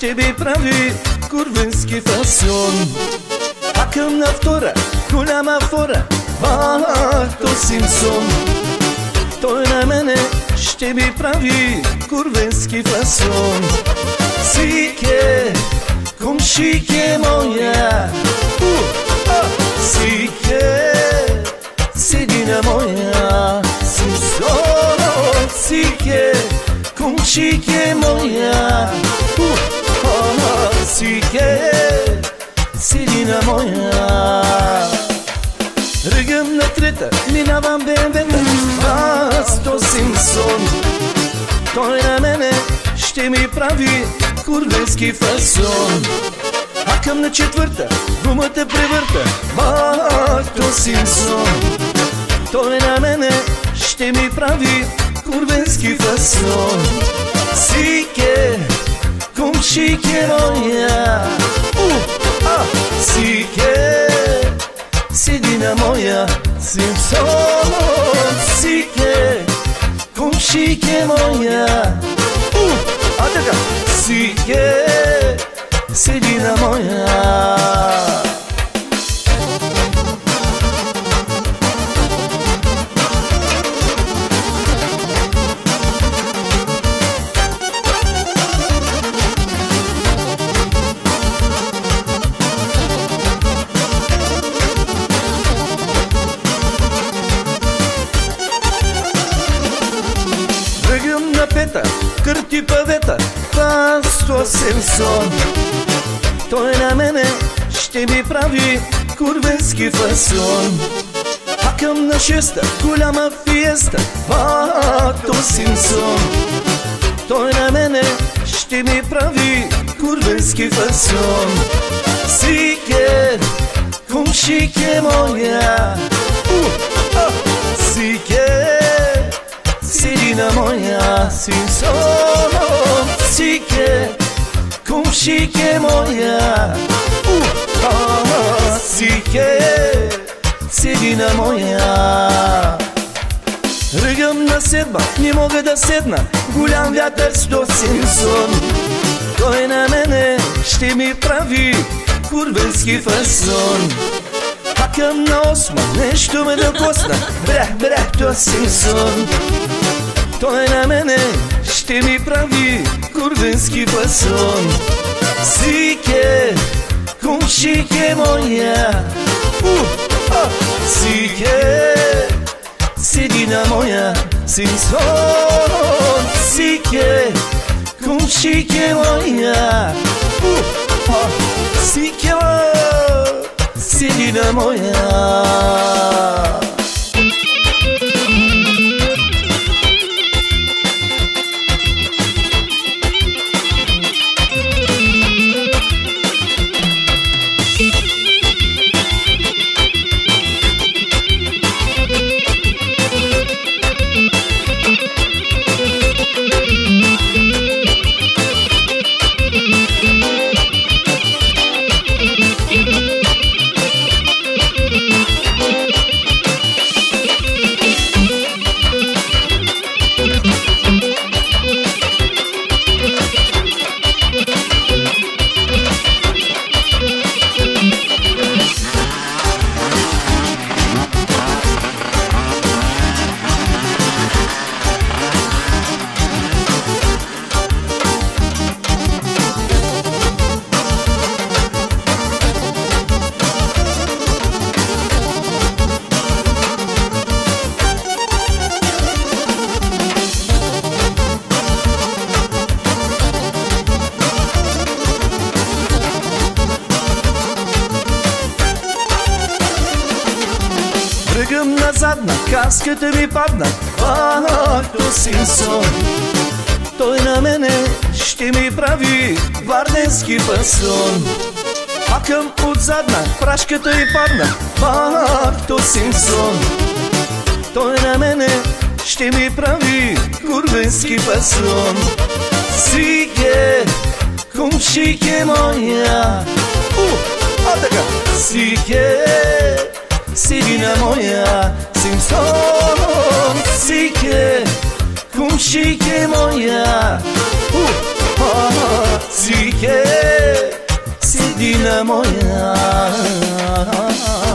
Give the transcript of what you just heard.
ще ми прави курвенски фасон. А към на втора голяма фора Барто Симпсон. Той на мене ще ми прави курвенски фасон. Сике, комшике моя, сике, седи на моя Симпсон. Сике, комшике моя, сике, седи на моя. Ръгам на трета, минавам БМВ-та, Барто Симпсон. Той на мене ще ми прави курвенски фасон. А към на четвърта гумата превърта Барто Симпсон. Той на мене ще ми прави курвенски фасон. Сике, комшике моя, сике, седи на моя Симпсон. Сике, комшике моя, така, сике, седи на моя. Ръгам на пета, кърти павета, Барто Симпсон. Той на мене ще ми прави курвенски фасон. А към на шеста голяма фиеста Барто Симпсон. Той на мене ще ми прави курвенски фасон. Сике, комшике моя, сике, седи на моя Симпсон. Сике, комшике моя, сике, седи на моя. Ръгам на седма, не мога да седна, голям вятър Барто Симпсон. Той на мене ще ми прави курвенски фасон. А към на осма нещо ме да косна Барто Симпсон. Той на мене ще ми прави курвенски фасон. Сике, комшике моя, сике, седи на моя Симпсон. Сике, комшике моя, сике, седи на моя. Тръгам на задна, каската ми падна Барто Симпсон. Той на мене ще ми прави варденски фасон. А към отзадна прашката й падна Барто Симпсон. Той на мене ще ми прави курвенски фасон. Сике, комшике моя, така, сике, седи на моя Симпсон. Сике, комшике моя, Psihe, седи на моя